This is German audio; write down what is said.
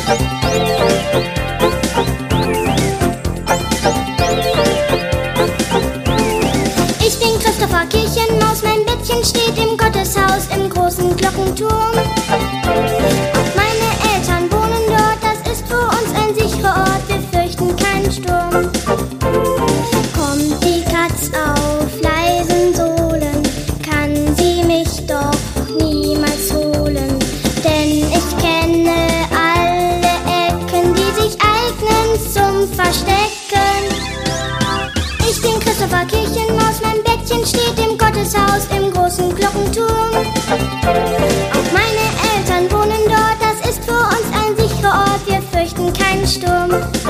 Ich bin Christopher Kirchenmaus, mein Bettchen steht im Gotteshaus im großen Glockenturm. Meine Eltern wohnen dort, das ist für uns ein sicherer Ort, wir fürchten keinen Sturm. Kommt die Katz auf leisen Sohlen, kann sie mich doch niemals holen, denn ich kenne alle Ecken, die sich eignen zum Verstecken. Ich bin Christopher Kirchenmaus, mein Bettchen steht im Gotteshaus im großen Glockenturm. Auch meine Eltern wohnen dort, das ist für uns ein sicherer Ort, wir fürchten keinen Sturm.